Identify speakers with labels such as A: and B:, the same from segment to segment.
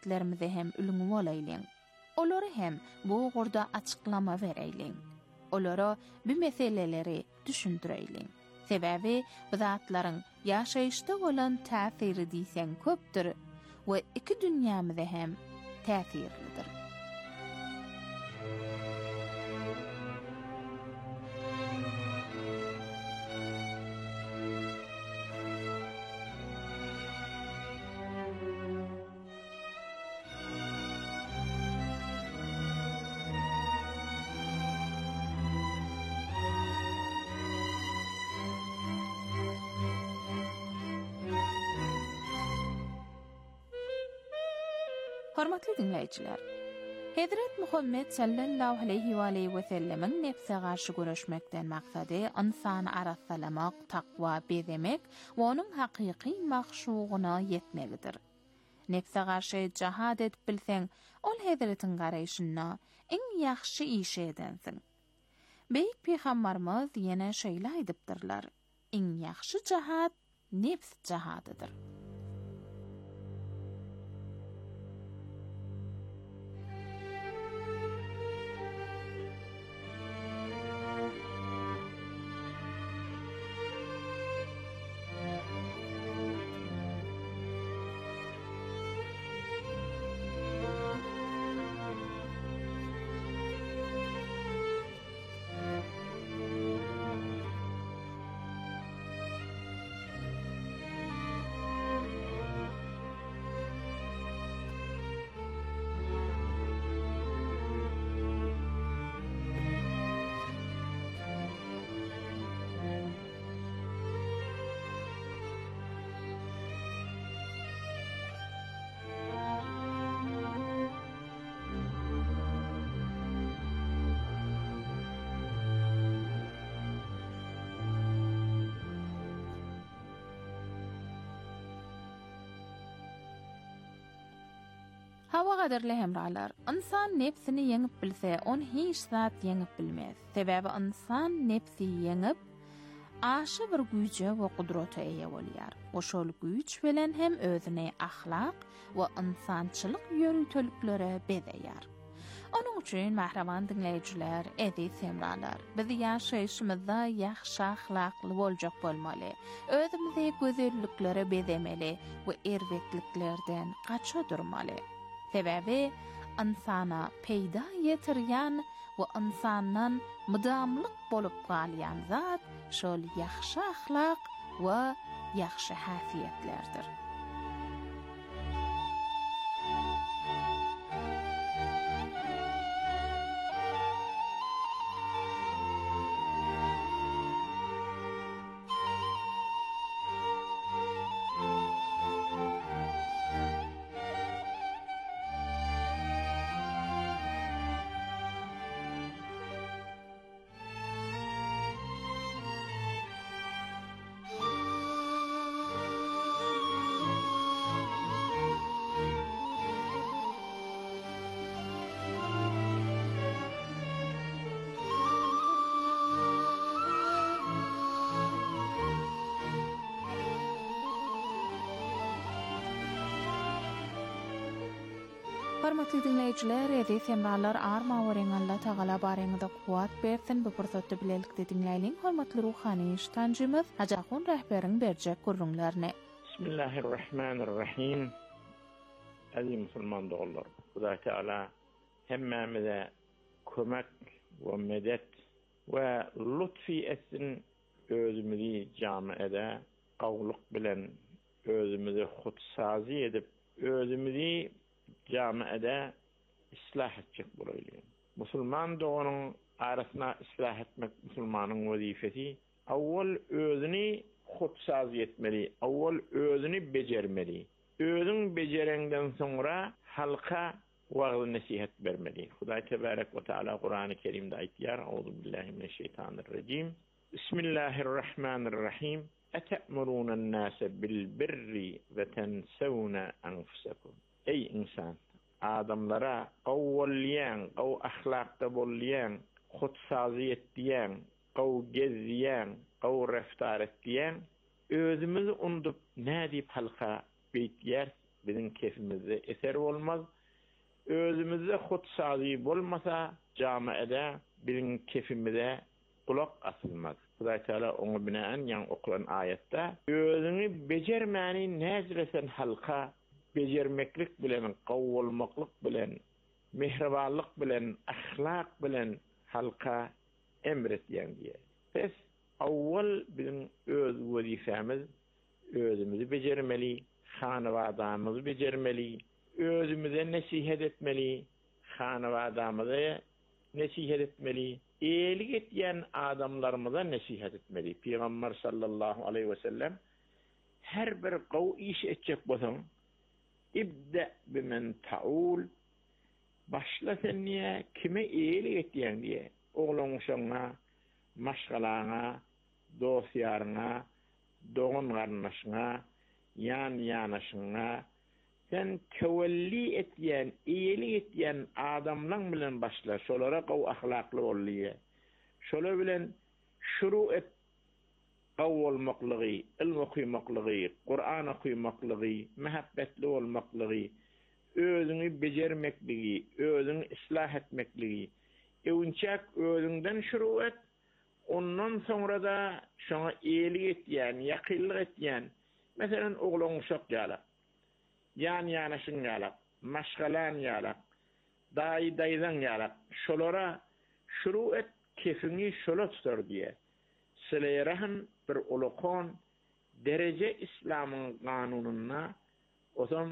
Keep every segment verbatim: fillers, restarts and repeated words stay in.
A: adetlerimize hem ülüňi bolaylyň. Olary hem bu gorda açıklama bereýliň. Olara bu meseleleri düşündireýliň. Sebäbi bu zatlaryň ýaşaýyşda bolan täsiri diýsen köpdir we iki dünýämize hem täsirlidir. Hormatly dinleyijiler, Hazrat Muhammed sallallahu aleyhi we aleyhi we sellemin nefse garşy görüşmekden maksady insany arassalamak, takwa bezemek we onuň hakyky maksudyna yetmelidir. Nefse garşy jihad edip bilseň, ol Hazratyň garaýşyna iň ýaxşy iş edensiň. Beýik peýgamberimiz ýene şeýle aýdypdyrlar: iň ýaxşy jihad nefs jihadydyr. Hawa gaderli hemralar, insan nefsini yeňip bilse, on hiç zat yeňip bilmez. Sebäbi insan nefsi yeňip, aşy bir güýje we gudrata eýe bolýar. Oşol güýç bilen hem özüne ahlak we insançylyk ýönteliklere bedeýär. Onuň üçin mahraman dinleyijiler, ediz hemralar, biz ýaşaýyşymyzda ýaxşy ahlakly boljak bolmaly, özümizi gözelliklere bezemeli we erwetliklerden gaça durmaly. Sebäbi insana peýda ýetirýän we insandan mudamlyk bolup galýan zat şol ýaxşy ahlak we ýaxşy häsiýetlerdir. Hormatly dinleyijiler, ediz hemralar arma weren Allah Taala bareňizde kuwat bersin. Bu pursatda bilelikde dinleýäliň hormatly ruhany iştancymyz Hajahun rehberiň berjek gurrunlaryny.
B: Bismillahirrahmanirrahim. Aziz musulman dogallar, Huda Taala hemmemize kömek we medet we lütfi etsin, özümüzi jamiede gawlyk bilen özümüzi hutsazi edip özümüzi jamiede islah etjek bolayly. Musulman doğanın arasına islah etmek musulmanın wazifesi. Awwal özüni hutsazi etmeli, awwal özüni becermeli. Özün becerenden sonra halka wagz nasihat bermeli. Hudaý tebarek we taala Kur'an-ı Kerim'de aýtýar: "Auzu billahi mineşşeytanirracim. Bismillahirrahmanirrahim. Ete'muruna an-nase bil birri ve tensawna anfusakum." Ey insan, adamlara qawwalyan, qaw ahlakda bolýan, hutsaziyet diýen, qaw gezýän, qaw reftar etdiýän, özümizi undup nädip halka beýtýär bizim kefimizde eser olmaz. Özümüzde hutsazi bolmasa camiada bizim kefimize kulak asılmaz. Hudaý Teala onu binaen yan okulan ayette özüňi bejermäni näzresen halka bejermeklik bilen, gowulmaklyk bilen, mehribanlyk bilen, ahlak bilen halka emretýän diýer. Pes awwal bizim öz wezifemiz özümüzi bejermeli, hanawadamyzy bejermeli, özümüze nesihet etmeli, hanawadamyza nesihet etmeli, iyilik etýän adamlarymyza nesihet etmeli. Peygamber sallallahu aleyhi ve sellem her bir gow iş etjek bolsaň ibda bimen taul başla sen niye kime iyilik etýän diye oğlun şoňa maşgalaňa dosýaryňa dogan garnaşyňa yan yanaşyňa sen tevelli etýän iyilik etýän adamlaryň bilen başla şolara gow ahlakly bolýa şolar bilen şuru et gow bolmaklygy ilm okuýmaklygy Qur'an okuýmaklygy mehabbetli bolmaklygy özüňi bejermekligi özüňi islah etmekligi öwünçäk özüňden şuru et ondan sonra da şoňa iyilik etýän ýakynlyk etýän meselen oglaň uşak ýalak yan yanaşyň ýalak maşgalan ýalak daý daýdan ýalak şolara şuru et kefiňi şola tutar diye Sileyrahan bir ulukon derece İslam'ın kanununa otam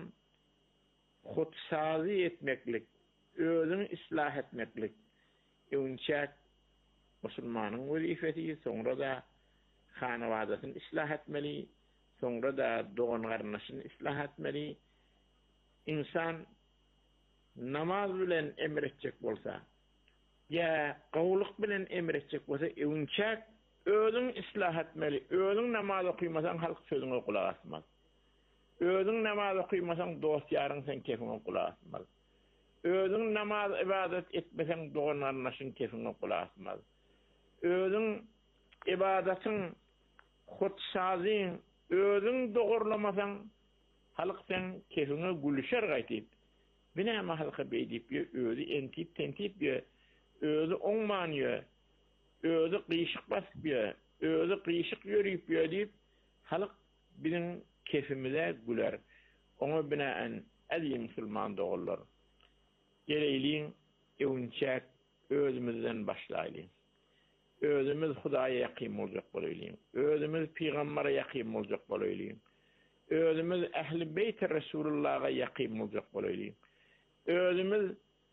B: hutsazi etmeklik, özünü islah etmeklik, öwünçäk Müslümanyň wezifeti, sonra da hanawadasyny islah etmeli, sonra da dogan garnaşyny islah etmeli. İnsan namaz bilen emretjek bolsa, ya gowluk bilen emretjek bolsa, öwünçäk özüň islah etmeli. Özüň namaz okuýmasaň halk sözüňe kulak asmaz. Özüň namaz okuýmasaň dostyaryň sen kefiňe kulak asmaz. Özüň namaz ibadet etmeseň dogan garnaşyň kefiňe kulak asmaz. Özüň ibadatyň hutsazyň özüň dogurlamasaň halk sen kefiňe gülüşer gaýtyp. Binäme halka beýdip özü entip tentip özü oňmanýar. Özü qıyışık basıp ya, özü qıyışık yürüyüp ya deyip, halk bizim kefimize güler. Onu binaen əziz Müslüman doğurlar. Geleyliğin öwünçäk özümüzden başlayalım. Özümüz Hudaýa ýakyn boljak bolaylyň. Özümüz Peýgambere ýakyn boljak bolaylyň. Özümüz Ähli Beyt Resulullah'a ýakyn boljak bolaylyň. Özümüz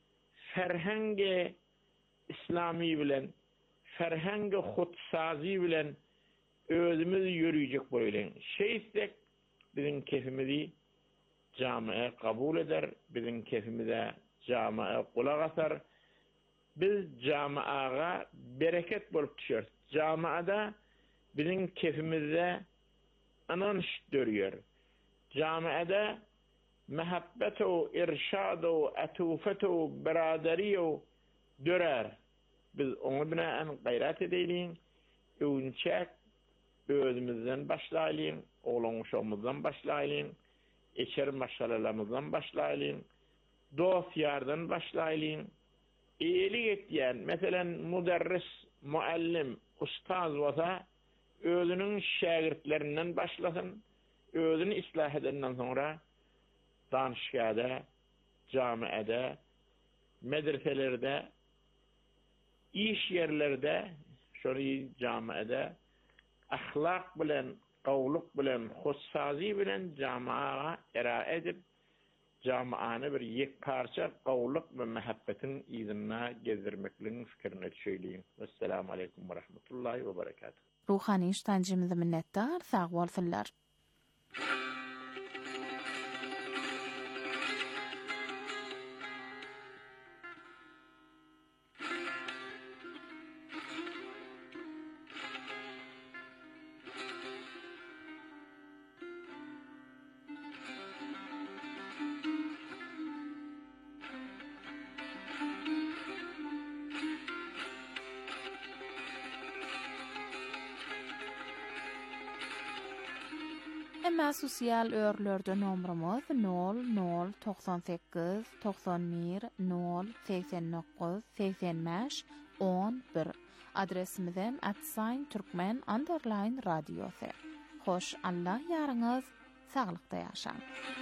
B: ferhenge İslami bilen ferhenge hutsazi bilen özümüz yürüyecek boýlan. Şeýsek bizim kefimizi jamiä kabul eder, bizim kefimize jamiä kulak asar. Biz jamiäge bereket bolup düşer. Jamiäde bizim kefimizde ananş dörýär. Jamiäde mehabbetu, irşadu, atufatu, biradariyu dörer. Biz onu binaen gayret edeýin, öwünçäk özümizden başlaýyn, oglan uşagymyzdan başlaýyn, eşer maşgalalarymyzdan başlaýyn, dost ýardan başlaýyn, iyilik etýän, meselen muderris, muallim, ustaz bolsa özüniň şagirdlerinden başlasyn, özüni islah edenden sonra danışgada, jamiada, medreselerde iş yerlerde, şöyle camiada ahlak bilen, gowluk bilen, hussazi bilen camiaga era edip camiany bir ýekparça gowluk we mehabbetin ýzyna gezdirmekligiň fikirini söýleýin. Assalamu aleykum we rahmetullahi we berekatuh.
A: Ruhani iştancymyzy minnetdar, sag bolsunlar. Hemme sosyal örlerde nomrumuz nol nol doksan sekiz doksan bir nol seksen dokuz seksen beş on bir. Adresimizem at sign turkmen underline radyosu. Hoş Allah yarınız, sağlıkta yaşan.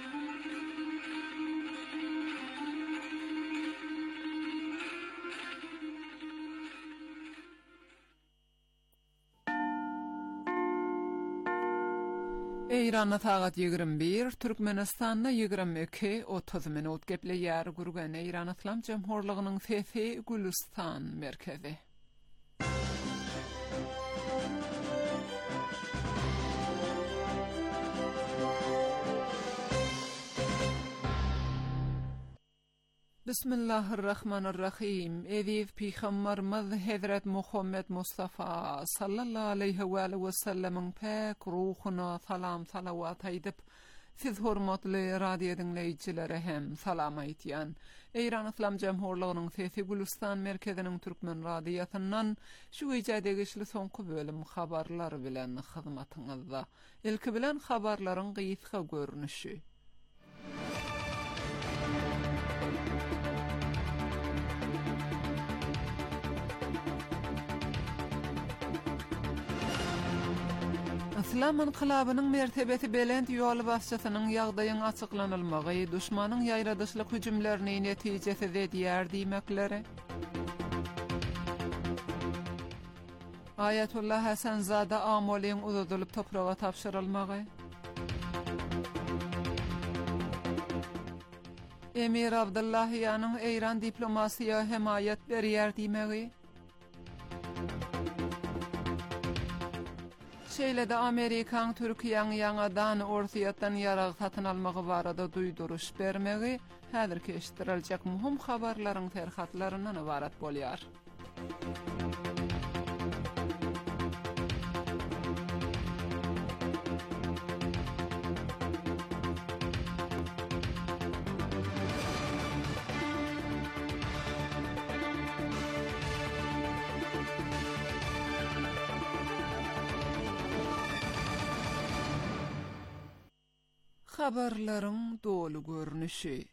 C: Eýranda sagat ýigrim bir, Türkmenistanda ýigrim iki, otuz minut geple ýar gurgan Eýran Islam Jemhurlygynyň Sesi Gülistan merkezi. Bismillahirrahmanirrahim. Eziz Peygamberimiz Hazret Muhammed Mustafa sallallahu aleyhi ve sellem'in pek ruhuna salam salavat aýdyp, siz hormatly radio dinleýijilere hem salam aýtýan. Eýran Islam Jemhurlygynyň Sesi Gülistan merkeziniň türkmen radiosundan şu ýerde işli soňky bölüm habarlar bilen hyzmatyňyzda. Ilki bilen habarlaryň gysga görnüşi. İslam inqilabynyň mertebesi belent ýol başçysynyň ýagdaýyň açyklanylmagy, düşmanyň ýaýradyşlyk hüjümlerini netijesi edýär diýmekleri. Ayetullah Hasanzada Amolyň uzadylyp topraga tapşyrylmagy. Emir Abdullahyanyň Eýran diplomasiýa hemayet berýär diýmegi. Şeýlede Amerikan Türkiýanyň ýangadan orsiýatdan ýarag satyn almagy barada duýduruş bermegi häzirki eşitdirilýek muhim habarlaryň terhatlaryndan ibarat bolýar. Habarlaryň dolu görnüşi.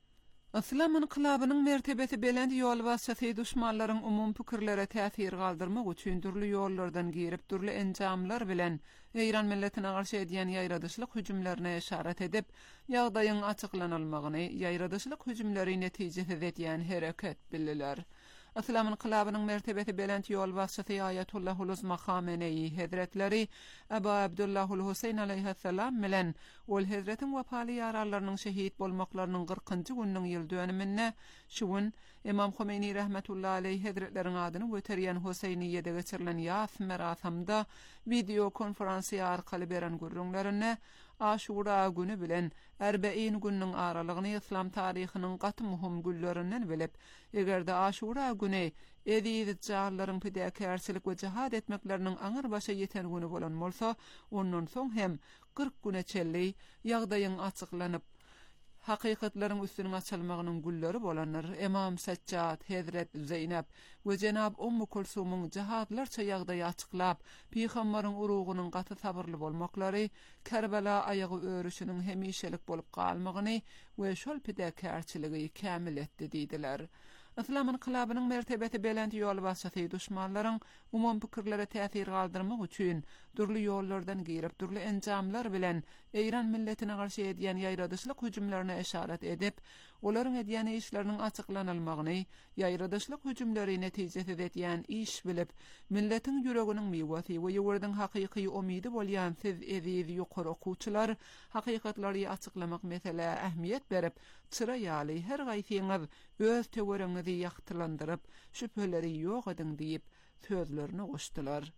C: Islam inqilabynyň mertebesi belent ýol başçysy düşmanlaryň umum pikirlere täsir galdyrmak üçin türli ýollardan girip türli enjamlar bilen Eýran milletine garşy edýän ýaýradyşlyk hüjümlerine işaret edip, ýagdaýyň açyklanylmagyny, ýaýradyşlyk hüjümleri netijesi edýän hereket bildiler. Islam inqilabynyň mertebesi belent ýol başçysy Ayatullahul Uzma Khamenei Hazretleri Aba Abdullahul Husayn aleyhisselam bilen ol Hazretin wapaly ýaralarynyň şehit bolmaklarynyň qırkynjy günniň ýyl dönümine şuwun Imam Khomeini rahmetullahi aleyhi Hazretleriň adyny göterýän Husayniýede geçirilen ýas merasimde video konferensiýa arkaly beren gurrunlaryna Aşura günü bilen Erbein günniň aralygyny İslam taryhynyň gaty muhim günlerinden bilip, egerde Aşura günü eziz jallaryň pidekerçilik we jihad etmekleriniň aňyr başa ýeten günü bolan bolsa, ondan soň hem kırk güne çelli ýagdaýyň açyklanyp hakykatlaryň üstüne açylmagynyň gülleri bolanlar Imam Saccad, Hazret Zeynep we Cenab Ummu Kulsumyň jihadlarça ýagdaýy açyklap, Peýgamberiň urugynyň gaty sabyrly bolmaklary, Kerbela aýagy örüşiniň hemişelik bolup galmagyny we şol pidekerçiligi kämil etdi diýdiler. Islam inqilabynyň mertebesi belent ýol başçysy düşmanlaryň umum pikirlere täsir galdyrmak üçin türli ýollardan girip türli enjamlar bilen Eýran milletine garşy edýän ýaýradyşlyk hüjümlerine işaret edip, olaryň edýän işleriniň açyklanylmagyny, ýaýradyşlyk hüjümleri netijesi edýän iş bilip, milletiň ýüreginiň miwasy we ýurdyň hakyky umydy bolýan siz eziz ýokary okuwçylar hakykatlary açyklamak mesele ähmiýet berip, çıra ýaly her gaýsyňyz öz töwereňizi ýaktylandyryp, şüpheleri ýok ediň diýip sözlerini goşdylar.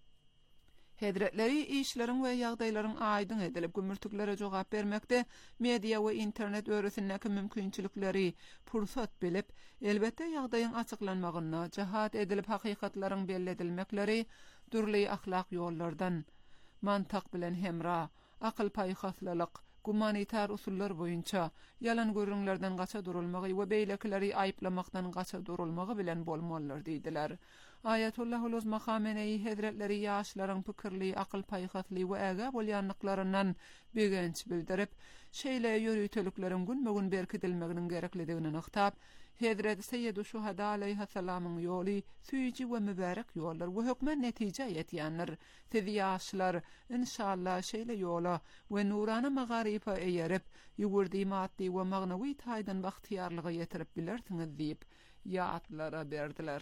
C: Hedretleri işlerin ve ýagdaýlaryň aýdyn edilip gümürtüklere jogap bermekde media we internet örüsindäki mümkinçilikleri pursat bilip, elbetde ýagdaýyň açyklanmagyna, jihad edilip hakykatlaryň belledilmekleri türli ahlak ýollardan mantak bilen hemra, akıl paýhaslylyk gumanitar usullar boýunça yalan görüňlerden gaça durulmagy we beýlekileri aýplamakdan gaça durulmagy bilen bolmalylar diýdiler. Ayatullah Uluzma Khamenei Hazretleri ýaşlaryň pikirli, akyl paýhatly we äge bolýanlyklaryndan begenç bildirip, şeýle ýörüýteliklerin günmegin berkidilmeginiň gerekligini nyktap, Hazret Seyyidu Şuhada aleyhisselamyň ýoly süýji we mübarek ýollar we hökmen netije ýetýänler. Siz ýaşlar inşallah şeýle ýola we nurana magaripa eýerip, ýugurdy maddi we magnawy taýdan bagtyarlyga ýetirip bilersiňiz diýip ýatlara berdiler.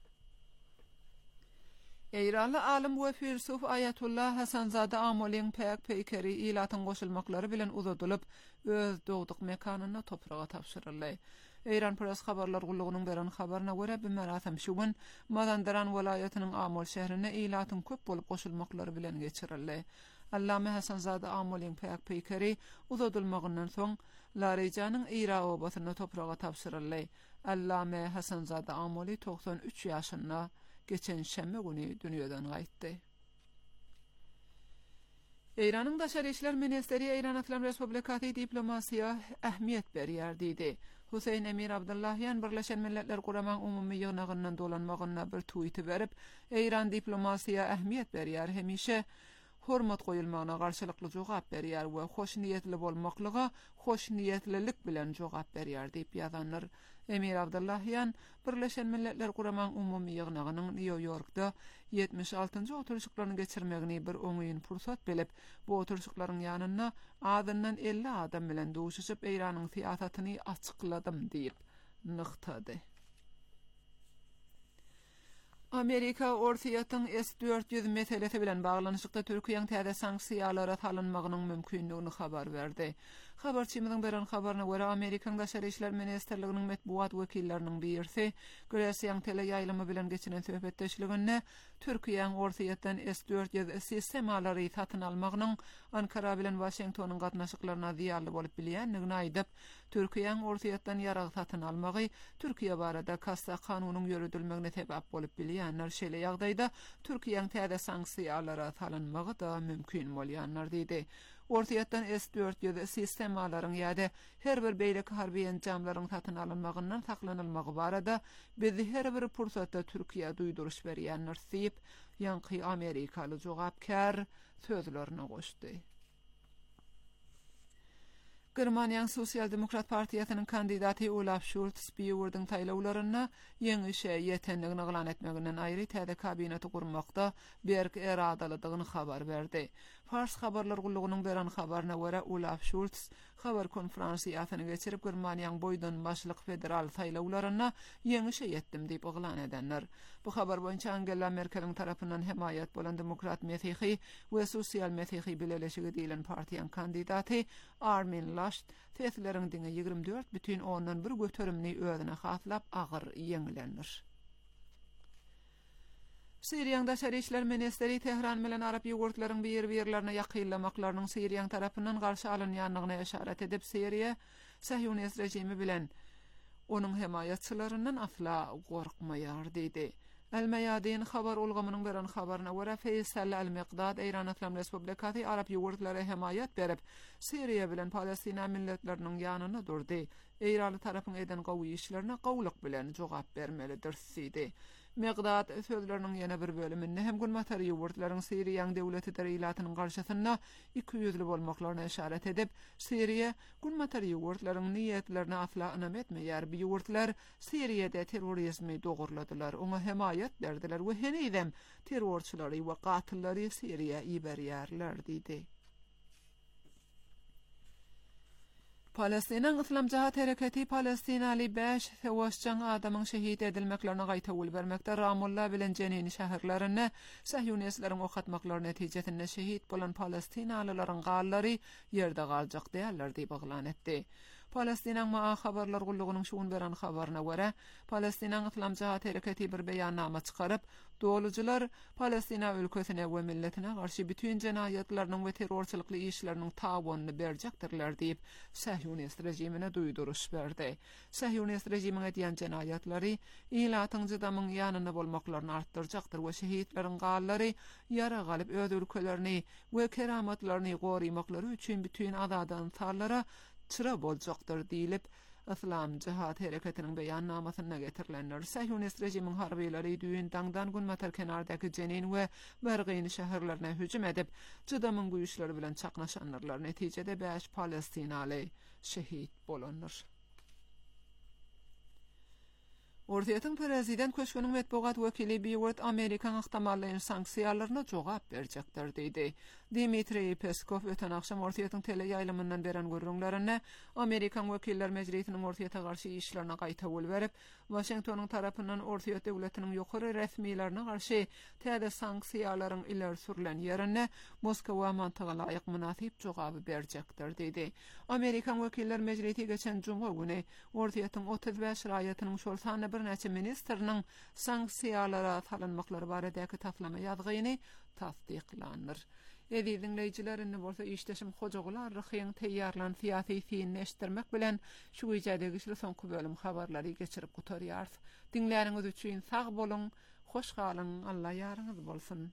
C: Eýranly alim we filsuf Ayatullah Hasanzada Amoliň pek peýkeri ilatyň goşulmaklary bilen uzadylyp, öz dogdyk mekanyna topraga tapşyryldy. Eýran Press habarlar gullugynyň beren habaryna görä bu merasim şugun Mazandaran welaýatynyň Amol şäherine ilatyň köp bolup goşulmaklary bilen geçirildi. Allame Hasanzada Amoliň pek peýkeri uzadylmagyndan soň Larijanyň Ira obasyna topraga tapşyryldy. Allame Hasanzada Amoli doksan üç ýaşynda geçen şemme günü dünýeden gaýtdy. Eýranyň Daşary işler ministeri Eýran Islam Respublikaty diplomasiýa ähmiýet berýär diýdi. Hüseyin Emir Abdullahyan Birleşen Milletler Guramaň umumy ýygnagyndan dolanmagyna bir tweet berip, Eýran diplomasiýa ähmiýet berýär, hemişe hormat goýulmagyna garşylykly jogap berýär we hoş niýetli bolmaklyga hoş niýetlilik bilen jogap berýär diýip ýazanlar. Emir Abdullahyan Birleşen Milletler Guramaň umumy ýygnagynyň New Yorkda yetmiş altıncı oturuşyklaryny geçirmegini bir oňyň pursat bilip, bu oturuşyklaryň ýanyna adyndan elli adam bilen duşuşyp Eýranyň siýasatyny açykladym diýip nyktady. Amerika ortaýatyň S dört yüz meselesi bilen baglanyşykda Türkiýeň täze sanksiýalara salynmagynyň mümkinligini habar berdi. Habarçymyzyň beren habaryna görä Amerikaň Daşary işler ministrliginiň metbuat wekilleriniň birisi Greşiýan teleýaýlamy bilen geçinen söhbetdeşliginde Türkiýeň ortaýatdan S dört yüz sistemalary satyn almagynyň Ankara bilen Washingtonyň gatnaşyklaryna ziýanly bolup bilýänligini aýdyp, Türkiýeň ortaýatdan ýarag satyn almagy Türkiýe barada kassa kanunyň ýürüdilmegine sebäp bolup bilýänler. Şeýle ýagdaýda Türkiýeň täze sanksiýalara salynmagy da mümkin bolýanlar diýdi. Ortaýatdan S dört yüz sistemalaryň ýa-da her bir beýleki harby enjamlaryň satyn alynmagyndan saklanylmagy barada biz her bir pursatda Türkiýe duýduruş berýänler diýip ýanky Amerikaly jogapkar sözlerini goşdy. Germaniýanyň Sosial Demokrat Partiýasynyň kandidaty Olaf Scholz biýurdyň taýlawlaryna ýeňişe ýetenligini glan etmeginden aýry täze kabineti gurmakda berk eradalydygyny habar berdi. Fars habarlar gullugynyň beren habaryna görä Olaf Scholz habar konferensiýasyny geçirip Germaniýanyň boýdan başlyk federal taýlawlaryna ýeňişe ýetdim diýip oglan edenler. Bu habar boýunça Angela Merkel'iň tarapyndan hemaýat bolan Demokrat Mesihi we Sosial Mesihi birleşigi diýilen partiýanyň kandidaty Armin Laschet testleriň diňe ýygrimi dört бүтүn ondan bir göterimni özüne haslap agyr ýeňlenir. Siriýanyň Daşary işler ministeri Tehran bilen Arap ýogurtlaryň bir-birlerine ýakynlamaklarynyň Siriýanyň tarapyndan garşy alynýanlygyna işaret edip, Siriýa Sahyonist rejimi bilen onuň hemaýatçylaryndan asla gorkmaýar diýdi. El-Meyadin habar ulgamynyň beren habaryna görä Feysal el-Miqdad Eýran Islam Respublikaty Arap ýogurtlary hemaýat berip, Siriýa bilen Palestina milletleriniň ýanyna durdy. Eýranly tarapyň eden gowy işlerine gowlyk bilen jogap bermelidir diýdi. Miqdad sözleriniň ýene bir bölüminde hem günmatary ýogurtlaryň Siriýanyň döwleti derýlatynyň garşysyna iki ýüzli bolmaklaryna işaret edip, Siriýa günmatary ýogurtlaryň niýetlerini asla inam etmeýär. Bu ýogurtlar Siriýede terrorizmi dogurladylar, oňa hemaýat berdiler we henidem terrorçylary we gatylary Siriýa iberýärler diýdi. Palestinaň Islam Jahat Hereketi Palestinaly beş sewasçan adamyň şehit edilmeklerine gaýta ul bermekde Ramallah bilen Jenin şäherlerine Sahyonistlaryň okatmaklary netijesinde şehit bolan Palestinalylaryň gallary ýerde galjak diýerler diýip oglan etdi. Palestinaň ma habarlar gullugynyň şuun beren habaryna görä, Palestinaň Islam Jihat Hereketi bir beýannama çykaryp, dolucular Palestina ülkesine we milletine garşy bütün jenayatlarynyň we terrorçylykly işleriniň tawanuny berjekdirler diýip Sahyonist rejimine duýduruş berdi. Sahyonist rejimiň edýän jenayatlary ilatyň jydamyň ýanyna bolmaklaryny artdyrjakdyr we şehitleriň gallary ýara galyp öz ülkelerini we keramatlaryny gorymaklary üçin bütün adadan tarlara çıra boljakdyr diýilip Islam Jihat Hereketiniň beýannamasyna getirilenler. Sahyonist rejimiň harbiýleri düýün daňdan gün matar kenardaky Jenin we Bergyn şäherlerine hüjüm edip, jydamyň güýçleri bilen çaknaşanlar. Netijede beş Palestinaly şehit bolanlar. Ortaýatyň prezident köşküniň medpugat wekili Biwert Amerikan ahtamallyň sanksiýalaryna jogap berjekdir diýdi. Dmitri Peskov öten akşam Ortaýatyň teleýaýlymyndan beren görüňlerini Amerikan Wekiller Mejlisiniň Ortaýata garşy işlerine gaýta bol berip, Washingtonyň tarapyndan Ortaýat döwletiniň ýokary resmiýlerine garşy täze sanksiýalaryň ileri sürülen ýerine Moskwa mantyga laýyk münasip jogaby berjekdir diýdi. Amerikan Wekiller Mejlisi geçen juma güni Ortaýatyň otuz beş raýatynyň şol sany bir neçe ministriniň sanksiýalara salynmaklary baradäki taslama ýazgyny tasdiklandyr. Edi dinleyijilerini bolsa işleşim hojagular ryhyň teýýarlan syýasy fiýinleşdirmek bilen şu ýerde güçli soňky bölüm habarlary geçirip gutarýar. Dinläriňiz üçin sag bolun, hoş galyň, Allah ýaryňyz bolsun.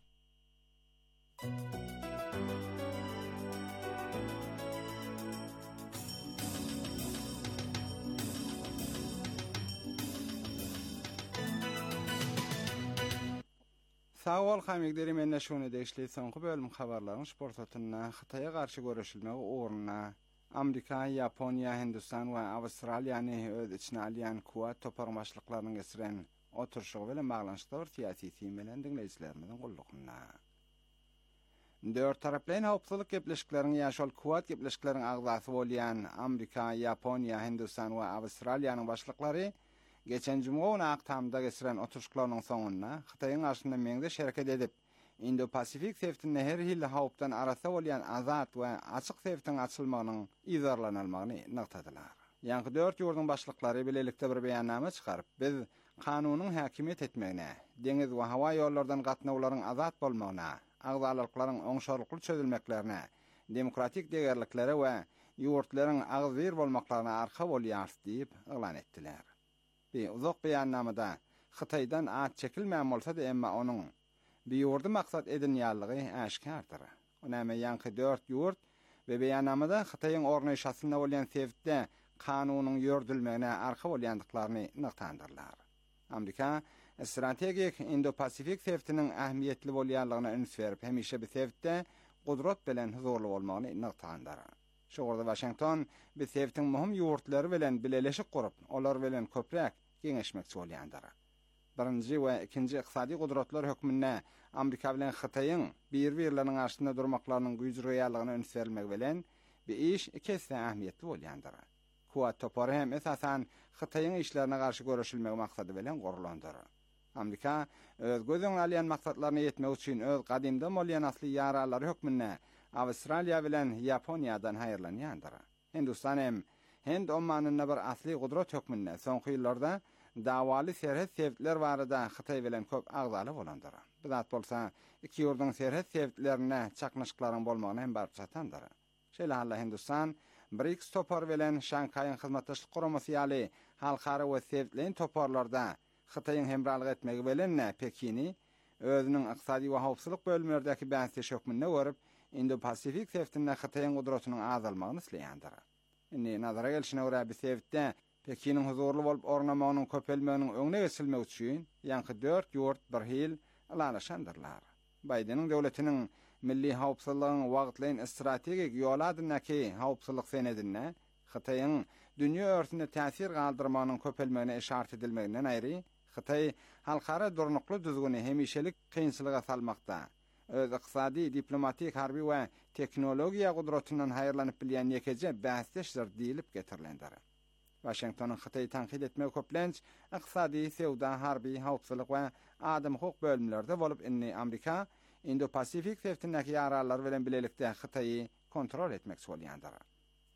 D: Sağ ol hamigleri menne şunu deşli soňky bölüm habarlaryň sportatyna Hytaýa garşy görüşilmegi ornuna Amerika, Yaponiya, Hindistan we Awstraliýany öz içine alýan kuwat toparmaşlyklarynyň gesiren oturşugy bilen baglanşykda bir syýasy teým bilen dinleýijilerimiziň gullugyna. Dört taraplaryň howpsuzlyk gepleşikleriniň ýaşol kuwat gepleşikleriniň agzasy bolýan Amerika, Yaponiya, Hindistan we Awstraliýanyň başlyklary geçen juma aktamda gesiren oturşuklarynyň soňunda Hytaýyň arşynda meňde şereket edip, Indo-Pasifik seftinde her hil hawpdan arasa bolýan azat we açyk seftiň açylmagynyň izarlanylmagyny nagtadylar. Ýa-ni dört ýurduň başlyklary bilelikde bir beýannama çykaryp, biz kanunyň häkimiýet etmegine, deňiz we hawa ýollardan gatnawlaryň azat bolmagyna, agzalyklaryň oňşarlykly çözülmeklerine, demokratik degerliklere we ýurtlaryň agzir bolmaklaryna arka bolýar diýip elan etdiler. Bir uzak beýannamada Hytaýdan at çekilmän bolsa da emma onuň bir ýurdy maksat edinýärligi aşkardyr. Onäme ýanky dört ýurt we beýannamada Hytaýyň ornaşasyna bolýan sebäpde kanunyň ýördülmegine arka bolýandyklaryny nagtandyrlar. Amerika strategik Indo-Pasifik sebäpiniň ähmiýetli bolýanlygyna üns berip, hemişe bir sebäpde gudrat bilen huzurly bolmagyny nagtandyr. Şoňda Washington bir sebäptiň muhim ýurtlary bilen bileleşik gurup, olar bilen köprek geňeşmekçi bolýandyr. Birinji we ikinji iqtisadi gudratlar hökmünde Amerika bilen Hytaýyň bir-birleriniň arasynda durmaklarynyň güýjürýärligine üns berilmek bilen bir iş ikisi ähmiýetli bolýandyr. Kuwat topary hem esasan Hytaýyň işlerine garşy görüşilmegi maksady bilen gurulandyr. Amerika öz gözüňe alýan maksatlaryna ýetmek üçin öz gadymda bolýan asly ýaralary hökmünde Awstraliýa bilen Ýaponiýadan haýyrlanýandyr. Hindistan hem Hind ommanyna bir asly gudrat hökmünde soňky ýyllarda dawaly serhet sebäpler barada Hytaý bilen köp agzaly bolandyr. Bizat bolsa iki ýurduň serhet sebäplerine çaknaşyklaryň bolmagyny hem barp çatandyr. Şeýle halla Hindistan B R I C S topar bilen Şankaýyň hyzmatdaşlyk guramasy ýaly halkara we sebäplerin toparlarda Hytaýyň hemrarlyk etmegi bilen Pekini özüniň iqtisadi we howpsuzlyk bölümlerdäki bäňsleş hökmünde görüp, Indo-Pasifik sebäpinde Hytaýyň gudratynyň azalmagyny isleýändir. Indi nazara gelişine görä bir sebäpde Pekiniň huzurly bolup ornamagynyň köpelmeginiň öňüne geçilmek üçin ýanky dört ýurt bir hil alanşandyrlar. Baydeniň döwletiniň milli howpsuzlygyň wagtlaryň strategik ýoladynyňky howpsuzlyk senedine Hytaýyň dünýä örtünde täsir galdyrmagynyň köpelmegine işaret edilmeginden aýry, Hytaý halkara durnukly düzgüni hemişelik kynçylyga salmakda. Öz iqtisadi, diplomatik, harbi we teknologiýa gudratyndan haýyrlanyp bilýän ýekeje bäsleşdir diýilip getirilendir. Washingtonyň Hytaýy tanqid etmegi köplenç iqtisadi, sewda, harbi, howpsuzlyk we adam hukuk bölümlerde bolup inni Amerika Indo-Pasifik sebäpindäki ýaralary bilen bilelikde Hytaýy kontrol etmek bolýandyr.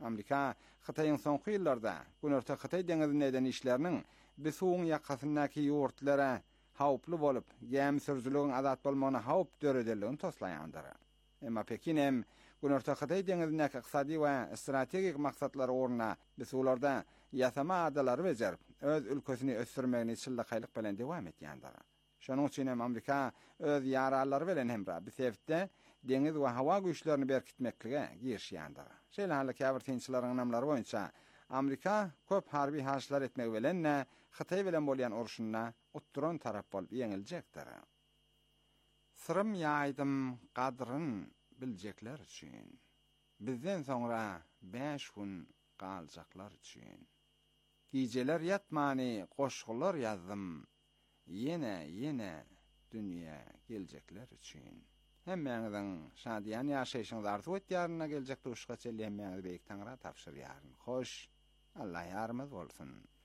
D: Amerika Xitayın soňky ýyllarda Günorta Xitay deňizinde eden işleriniň bir suwun ýakasyndaky ýurtlara hawply bolup, gämi sürjüliginiň azat bolmagyna hawp döredeligini toslaýandyr. Emma Pekin hem Günorta Xitay deňizindäki iqtisadi we strategik maksatlar orna bir suwlarda ýasama adalary bejerip, öz ülkesini ösürmegini çyllakaýlyk bilen dewam etýändir. Şonuň üçin hem Amerika öz ýararlary bilen hemra bir sebäpde deňiz we hawa güýçlerini berkitmeklige girişýändir. Şeýle halky awrtynçylaryň namlary boýunça Amerika köp harby haşlar etmek bilen Xitay bilen bolýan uruşuna utturan tarap bolup ýeňiljekdir. Sırım ýaýdym gadryn biljekler üçin. Bizden soňra beş gün galjaklar üçin. Gijeler ýatmany goşgular ýazdym. Yine yine dünýä geljekler üçin. Hemmeňiziň şadyan ýaşaýyşyňyzy arzu etýärine geljek duruşga çelýänmeňizi beýik taňra tapşyrýaryn. Hoş, Allah ýarymyz bolsun.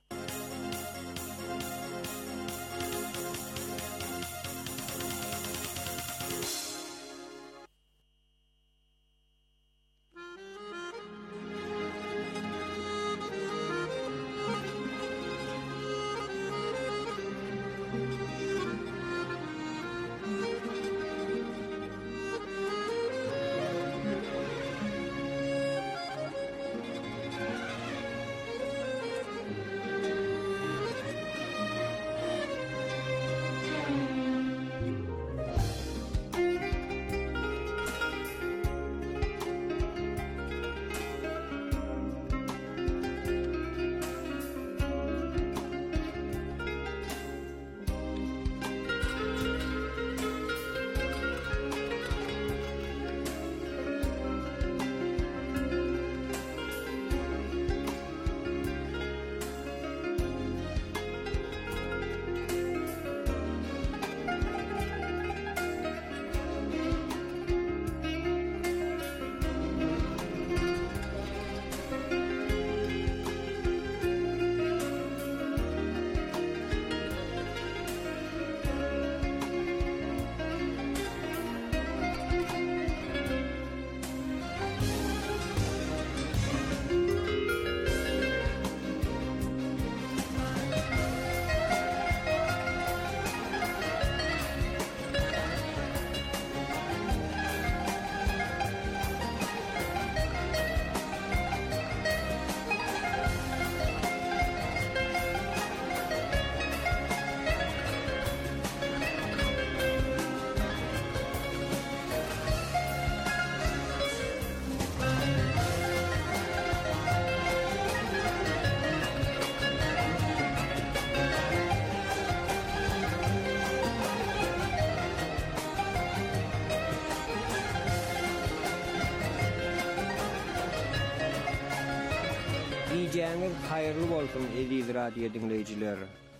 E: Diýýäňiz haýyrly bolsun aziz radio dinleýijiler.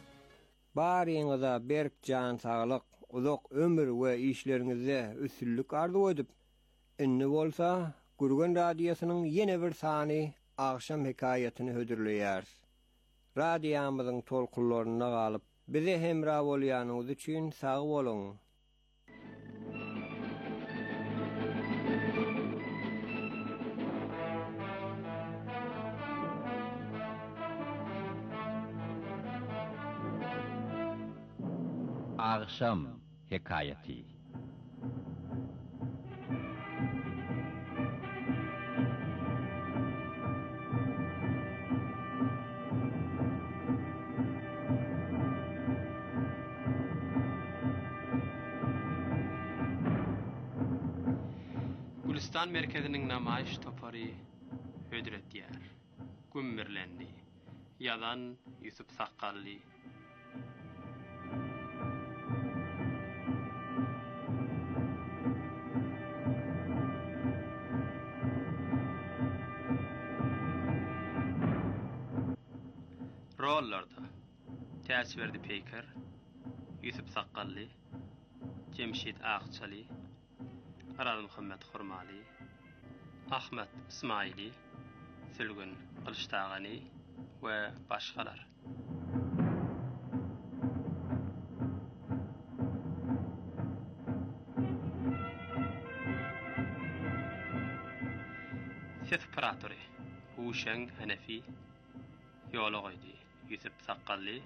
E: Baryňyza berk jan saglyk, uzak ömür we işleriňizde üstünlük arzu edip, inni bolsa Gürgen radiosynyň ýene bir sany akşam hekaýatyny hödürleýär. Radiýamyzyň tolkunlaryna galyp, bize hemra bolýanyňyz üçin sag bolun.
F: Akşam hekayeti.
G: Gülistan merkeziniň namaýyş topary hödretýär. Gümmirlendi. Ýazan Ýusup Sakally. Rollarda täsirdi Peker, Ýusup Sakally, Cemşit Akçaly, Aral Muhammed Hurmaly, Ahmet İsmaili, Sülgün Kılıçdagany we başgalar. Ses operatory Uşan Hanefi yola goýdy. Yusuf Saqqally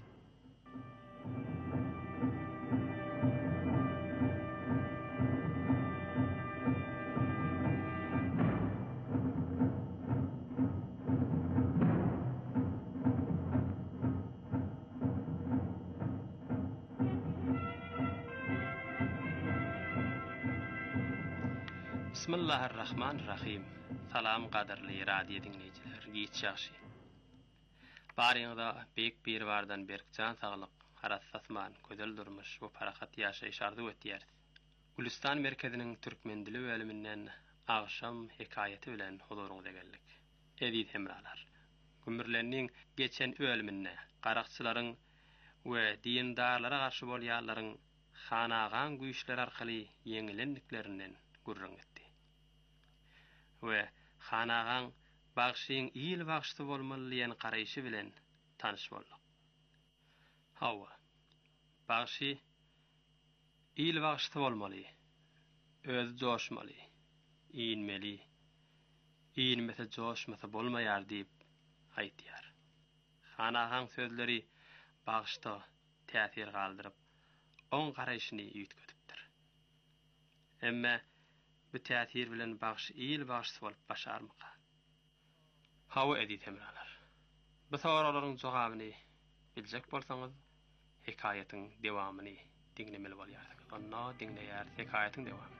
G: Bismillahirrahmanirrahim. Salam qadarly radio dinleyijiler, giýit ýaşy. Baryňyzda beýik bir bardan berkjan saglyk, haras asman, gözel durmuş we parahat ýaşaýyş arzu etýär. Gulistan merkeziniň türkmen dili bölüminden agşam hekaýaty bilen huzuruňyza geldik. Edit hemralar. Gümürleniň geçen bölüminde garakçylaryň we dindarlara garşy bolýanlaryň hanagan güýçler arkaly ýeňilendiklerinden gurrun etdi. We hanagan bagşyň ýyl bagşy bolmaly diýen garaýşy bilen tanyş boldyk. Hawa bagşy ýyl bagşy bolmaly, öz joşmaly, iýinmeli, iýinmese joşmasa bolmaýar diýip aýtýar. Hanagan sözleri bagşyda täsir galdyryp, oň garaýşyny ýitgetipdir. Emma bu täsir bilen bagşy ýyl bagşy bolup başarmyka? Hawa edit hemralar. Bu sorallaryň jogabyny biljek bolsaňyz, hekaýatyň dewamyny dinlemeli bolýarsyňyz. Onda dinleýär hekaýatyň dewamyny.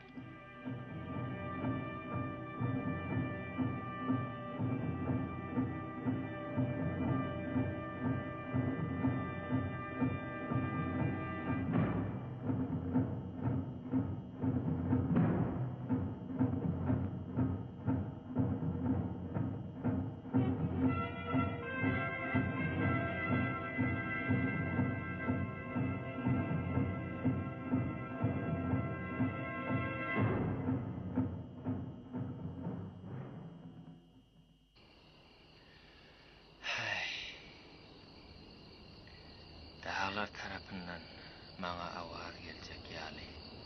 H: Dağlar tarapından maňa awaz geljek ýaly.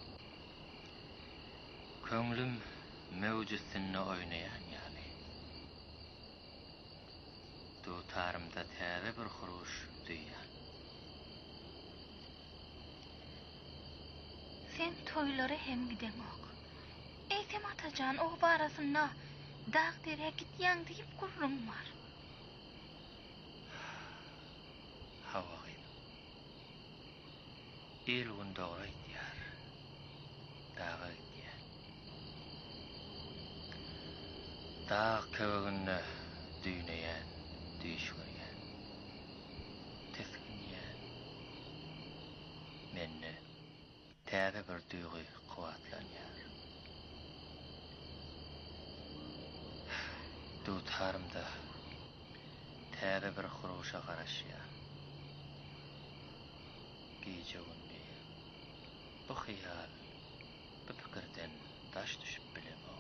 H: Köňlüm mewjudsyny oýnaýan ýaly. Dutarymda täze bir huruş duýýan.
I: Sen toýlary hem gideňok. Eýtem atajan o barasynda dağ dere gitýäň diýip gurrun bar.
H: Hawa El gün doğru ihtiyar. Dağa ihtiyar. Dağ kövgünne düýneyen, düýşgürgen. Teskinyen. Menne täze bir duýgy kuwatlanýar. Dutarymda täze bir huruşa garaşýar. Gece gündü. Bu hayal, bu pikirden taş düşüp bilemem.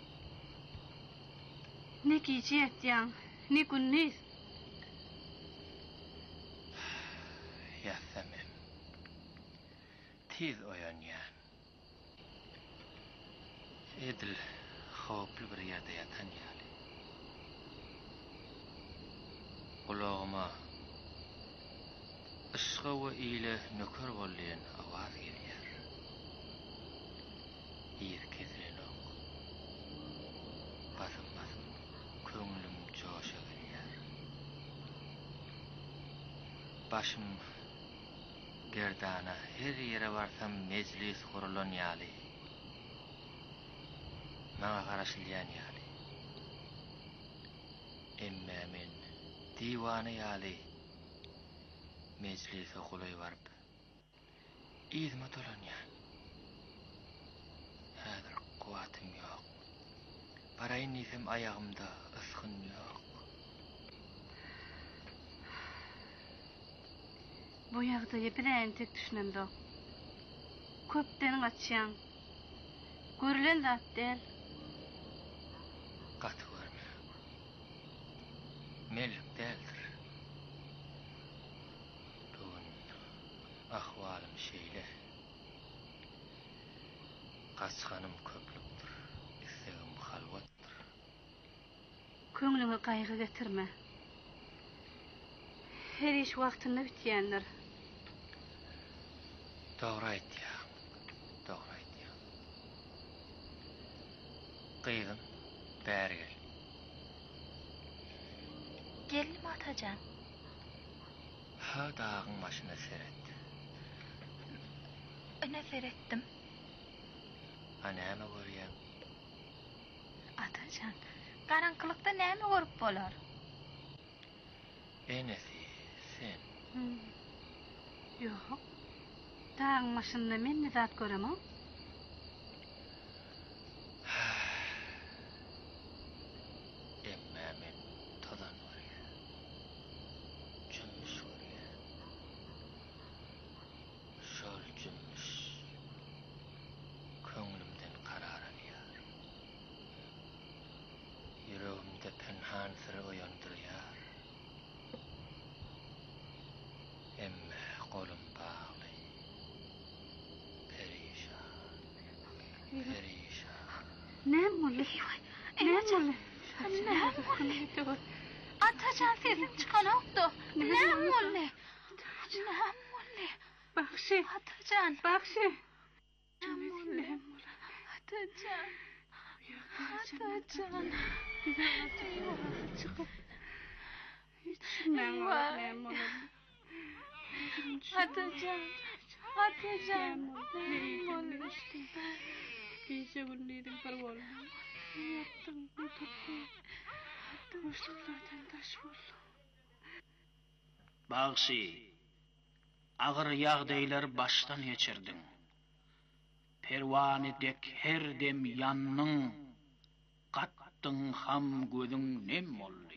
I: Ne gece etýäň, ne gündüz?
H: Ýasamam. Tiz oýanýan. Edil howply bir ýerde ýatan ýaly. Gulagyma ışga we ýyle nöker bolýan awaz gelýär. Ýer kezilenok. Basym basym köňlüm joşa gelýär. Başym gerdana her ýere barsam mejlis gurulan ýaly. Maňa garaşylýan ýaly. Emma men diwana ýaly. Meclise gulay varıp izme dolanýan. Häzir kuwatym ýok. Baraýyn isem ayagymda ysgyn ýok.
I: Bu ýagda ýepiren tek düşünemdi. Köpden gaçýan. Görülen zat del.
H: Gaty görme. Melik deldir. Ahvalym şeýle. Gaçganym köplükdir, islegim halwatdyr.
J: Köňlüňe gaýgy getirme. Her iş wagtynda bitýändir.
H: Dogry aýtýar. Dogry aýtýar. Gyýdym, bäri gel.
I: Geldim Atacan.
H: Ha dağın başına seret.
I: Öne seretdim.
H: Ha näme görýän?
I: Atacan, garaňkylykda näme görüp bolar?
H: Enesi, sen.
J: Hmm. Yok. Dağın başında men ne zat göremem.
H: Emme men tadan var ya. Cümmüş var ya. Şol cümmüş. Köňlümden karar alýar. Yüreğimde penhan sırrı oyandırýar. Emme golum bağlı. Perişan. Perişan.
J: Ne mulli?
I: Ne mulli? Ne mulli? Atacan sesin çıkan oldu. Ne mulli? Ne mulli?
J: Bakşı.
I: Atacan.
J: Bakşı.
I: Ne mulli? Atacan. Atacan.
J: Çıkıp. Ne var? Ne mulli?
I: Atacan. Atacan.
J: Ne mulli? Gece günlerin parvalı. Yattım, tuttum. Boşluklardan taş oldu.
K: Bağşı, ağır yağdaylar baştan geçirdin. Pervane dek her dem yanның, qattın ham gözün nem oldu.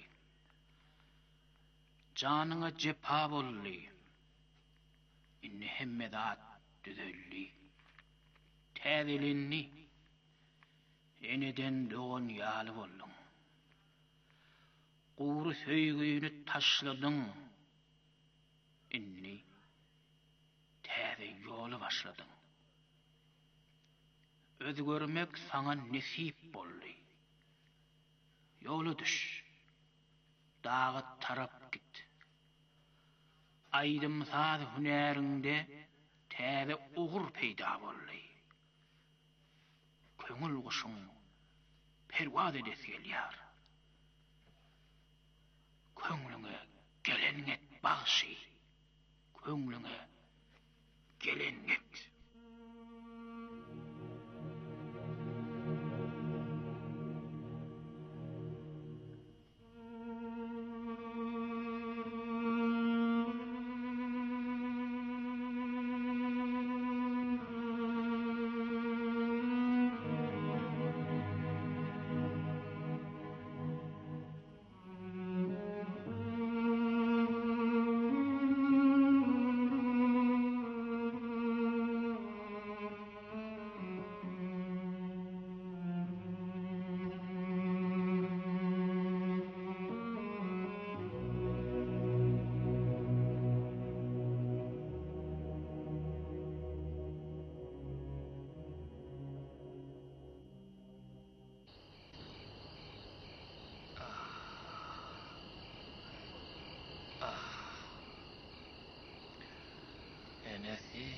K: Canına cepa oldu. İnni hemmedat düzöldi. Täzelenni. Eneden doğan yalı oldun. Quru söýgüni taşladın. Inni täze ýoly başladın. Öz görmek saňa nesip boldy. Ýoly düş. Dağı tarap git. Aýdym saz hünärinde täze ugur peýda boldy. Köňül guşuň perwaz edesi gelýär. Köňlüňe gelen et bagşy. Köňlüňe gelen et.
H: Enesi.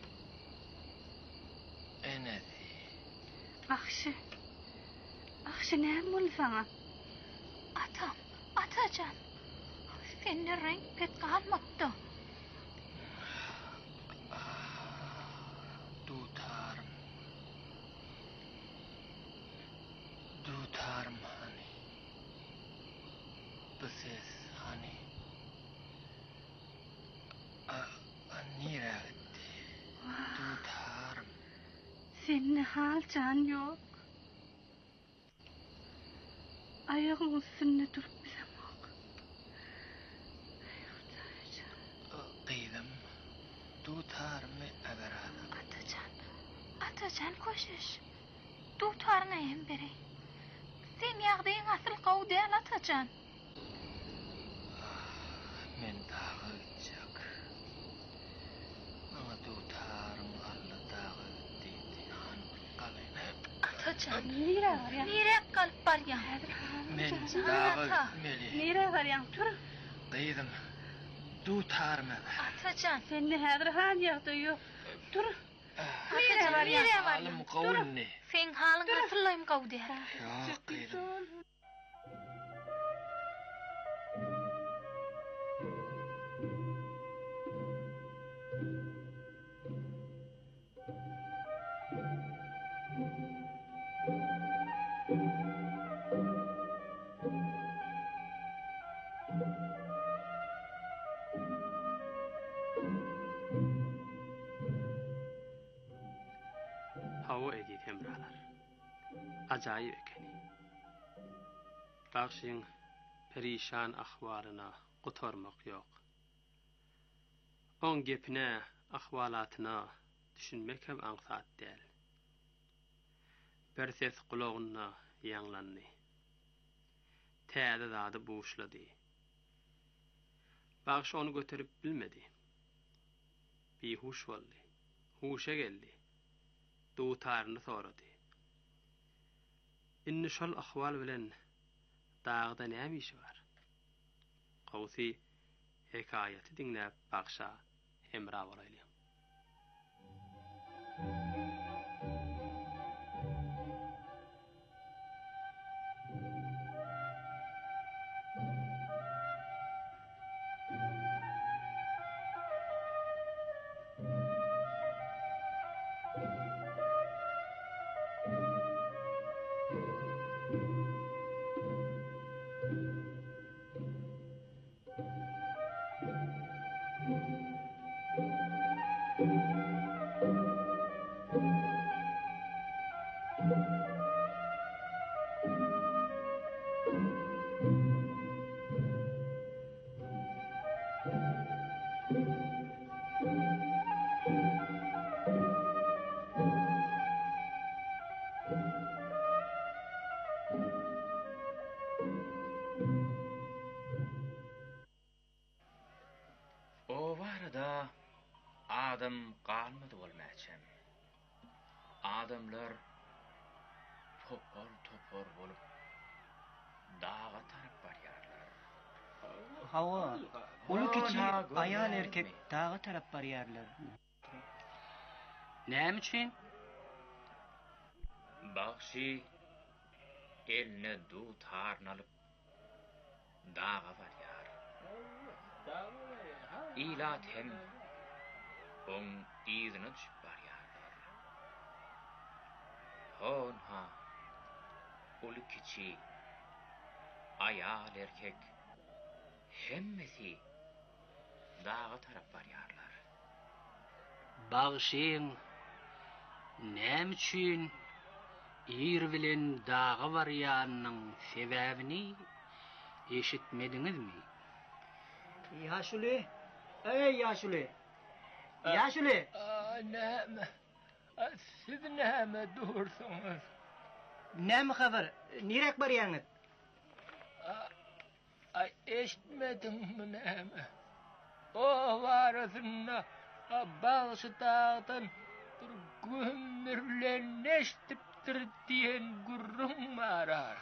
H: Enesi.
J: Akşı. Akşı näme boldy saňa?
I: Atam, Atacan. Senin renk pek kalmapdy.
H: Dutarım. Dutarım hani. Bu ses hani. Nire gitti. Dutarım.
J: Senin hal can yok. Ayağın üstünde durup bize bak.
H: Gyýdym. Dutarım agarada.
I: Atacan. Atacan koşuş. Tutarına hem biri. Sen ýagdaýyň asyl gaw däl Atacan.
H: Men dağı gidecek. Bana dutarım alla dağı giddi. Han kalayna.
I: Atacan. Nire var ya? Nire kalıp bar ya?
H: Men dağı meli.
J: Nere varyan tur?
H: Qeydim. Du tarma.
I: Atacan.
J: Sen ne hadir han ýagdy ýok. Tur.
I: Nere varyan? Nere varyan?
H: Halim qawlny.
I: Sen halyň nasıllaym gawdy?
H: Ýok qeydim.
G: Hawa edit hemralar. Ajaýyp ekeni. Bagşyň perişan ahwalyna gotarmak ýok. On gepine, ahwalatyna düşünmek hem aňsat däl. Bir ses gulagyna ýanglandy. Täze zady buşlady. Bagşy onu göterip bilmedi. Bihuş boldy. Huşa geldi. Dutarını sorady. Inni şol ahwal bilen dağda näme işi bar? Gawsy hekaýaty dinläp bagşa hemra bolayly.
H: Adam qalmadı bolmaçam. Adamlar topor topor bolup dağa tarap barýarlar.
L: Hawa, ulu kiçi ayal erkek dağa tarap barýarlar.
K: Näme üçin?
H: Bagşy eline du tarn alyp dağa barýar. İlat hem on izine düşüp barýarlar. Hon ha, ulu kiçi ayal erkek hemmesi dağa tarap barýarlar.
K: Bagşyň näme üçin ir bilen dağa barýanynyň sebäbini eşitmediňizmi?
L: Ýaşuly, ey ýaşuly. Ýaşuly.
K: Näme? Siz näme dursunuz?
L: Näme habar? Nirek barýaňyz?
K: Ay eşitmediňmi näme? O warasyna bagşy dağdan bir gümmürlen neştipdir diýen gurrun marar.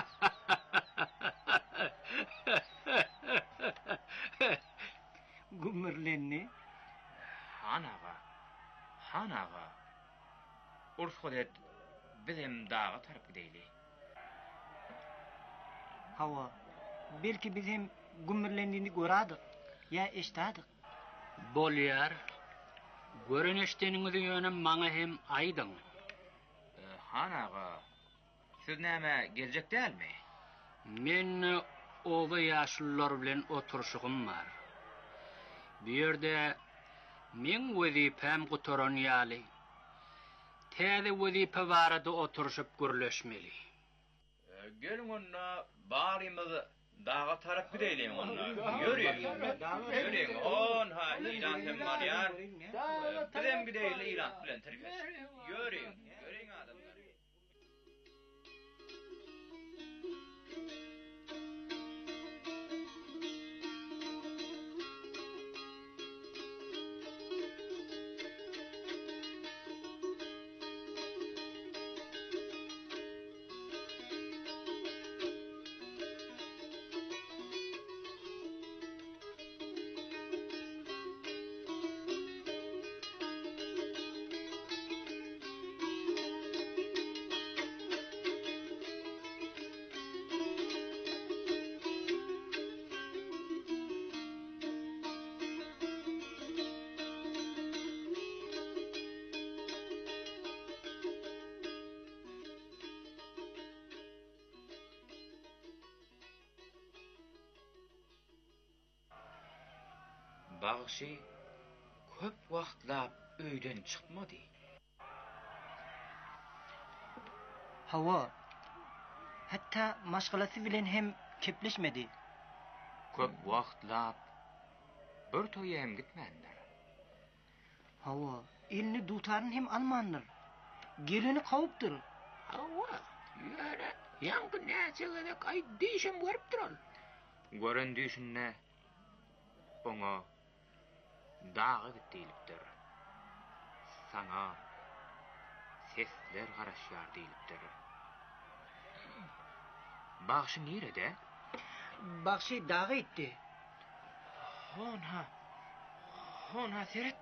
L: Gümmürlenni?
H: Hanaga, hanaga. Urşgolet bizim dağa tarap gideyli.
L: Hawa, belki biz hem gümmürlendiğini göradyk, ya eşitadyk.
K: Bolýar. Gören eşiteniňizi ýönem maňa hem aýdyň.
H: Hanaga, siz näme geljek dälmi?
K: Men oba ýaşlylar bilen oturşygym bar. Bu ýerde men wezipem gutoran ýaly. Täze wezipe barada oturşyp gürleşmeli.
H: Gelin onna barymyz dağa tarap gideylim onna. Ýöreň. Ýöreň. On ha ilan hem barýar. Bizim gideyli ilan bilen terkes. Ýöreň. Ýöreň adamlar. Bagşy köp wagtlap öýden çykmady.
L: Hawa hatta maşgalasy bilen hem kepleşmedi.
H: Köp wagtlap bir toýa hem gitmändir.
L: Hawa elini dutaryn hem almandyr. Gelini kawupdyr.
H: Hawa ýöne ýangy näçegede ay diýişim görüp dural. Gören diýişinde boňa dagy gitdiýipdir. Sana sesler garaşýar diýipdir. Bagşy nerede?
L: Bagşy dagy etdi.
H: Hon ha. Hon ha seret.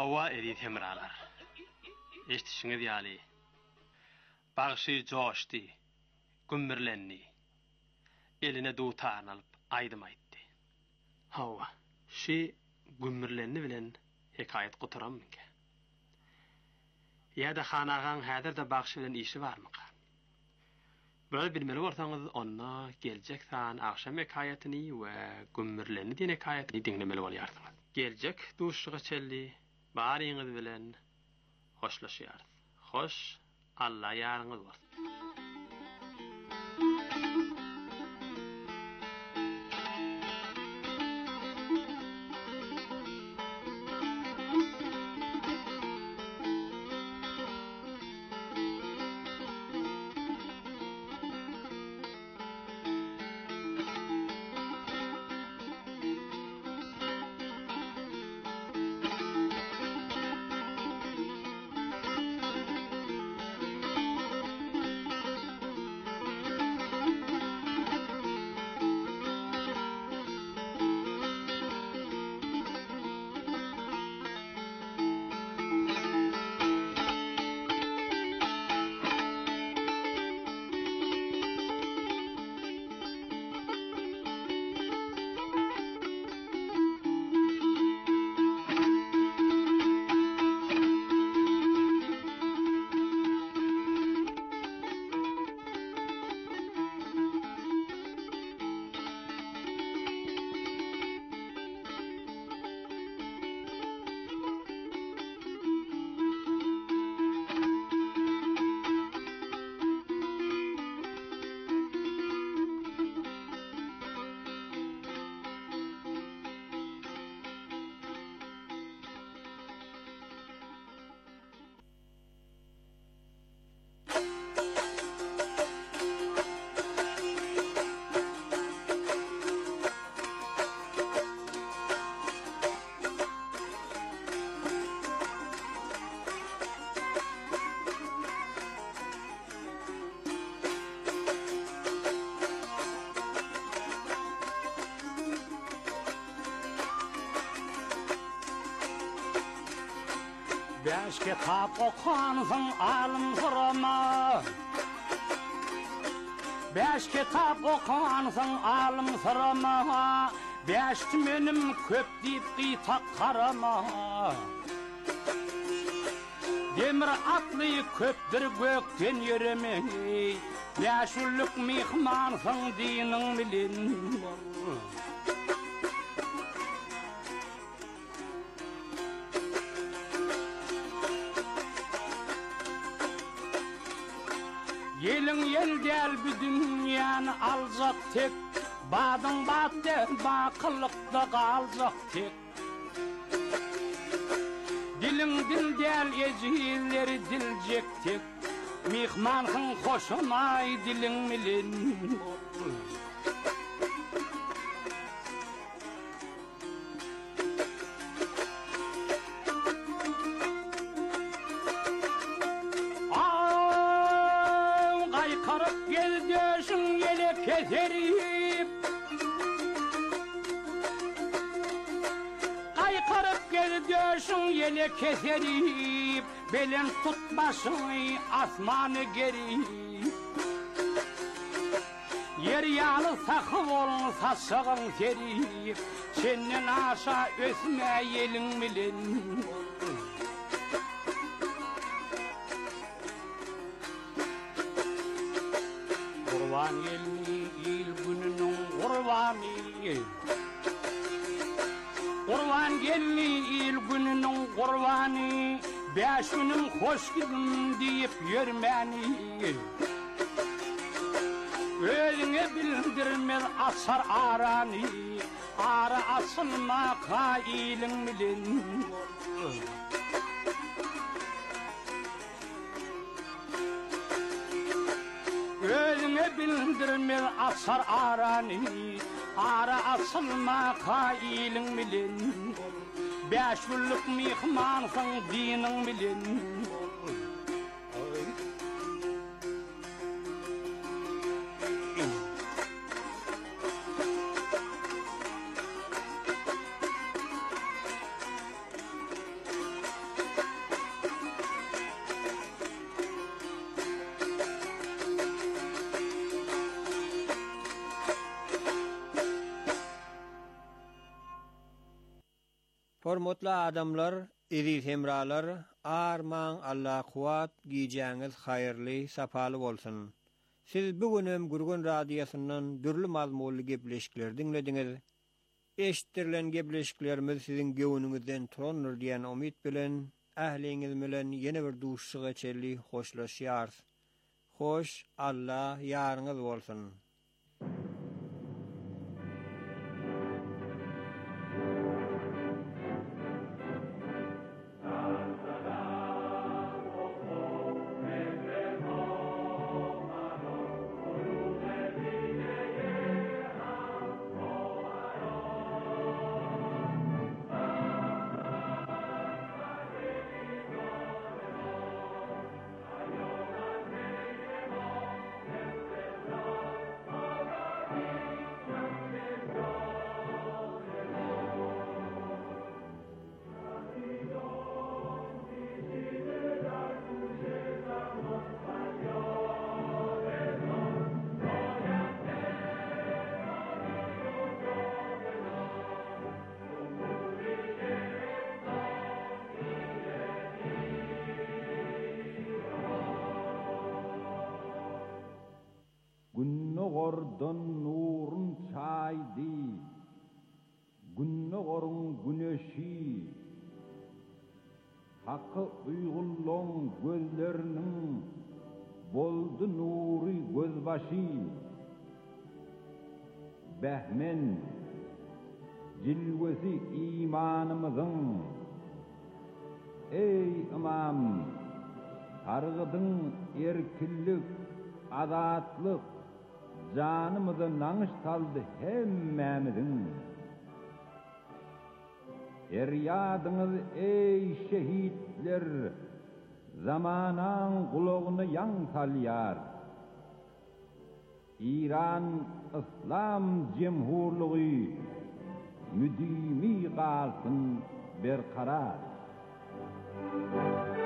G: Hava edit hemralar. Eştişiniz yali. Bağışı coştu. Gümbürlenni. Eline dutarını alıp aydım aytti. Hava. Şi gümbürlenni bilen hikayet kuturam minke. Ya da xanağan hädir de bağışı bilen işi var mı? Böyle bilmeli orsanız onna gelecek san akşam hikayetini ve gümbürlenni diyen hikayetini dinlemeli bolyarsınız. Gelecek duşuğa çelli bariyiniz bilen hoşlaşıyar. Hoş, Allah yarınız var.
M: Beş kitap okuansın alım sırama. Beş kitap okuansın alım sırama. Beş tümenim köp deyip kıytak karama. Demir atlıyı köptür gökten yürümeyi. Beş ulluk mihmansın dinin bilin. Yelin yel del bir dünyanı alacak tek. Badın battı bakılıkta kalacak tek. Dilin dil del ecilleri dilecek tek. Mihmansın hoşunay dilin milin. Keserip Kaykırıp gel diyorsun yele keserip Belin tutmasın asmanı geri Yer yalı sakı olun saçağın serip Senin aşağı ösme yelin bilin Kurban yelini Kurbanı Kurban gelli il gününün kurbanı Beş günüm hoş gidin deyip yürmeni Ölüne bildirmez asar aranı Ara asılma kailin bilin Ölüne bildirmez asar aranı Ara asılma kailin bilin Beş güllük mihmansın dinin bilin
E: Hormatly adamlar, eziz hemralar, arman Allah kuwat giýjäňiz haýyrly, sapaly bolsun. Siz bugünem Gurgun radiosundan dürli mazmunly gepleşikler dinlediňiz. Eşitdirilen gepleşiklerimiz sizin göwnüňizden turandyr diýen umyt bilen ähliňiz bilen ýene bir duşşy geçerli hoşlaşýar. Hoş, Allah ýaryňyz bolsun.
N: Günnogordan nurun çaydi, günnogorun güneşi, hakkı uygulluğun gözlerinin boldu nuri gözbaşı. Behmen, cilvesi imanımızın, ey imam, targıdın erkillik, azatlık, canımızı naňyş saldy hemmämizin. Eryadyňyz ey şehitler, zamanan gulagyny ýan salýar. İran İslam Cemhurlugy müdimi galsyn berkarar.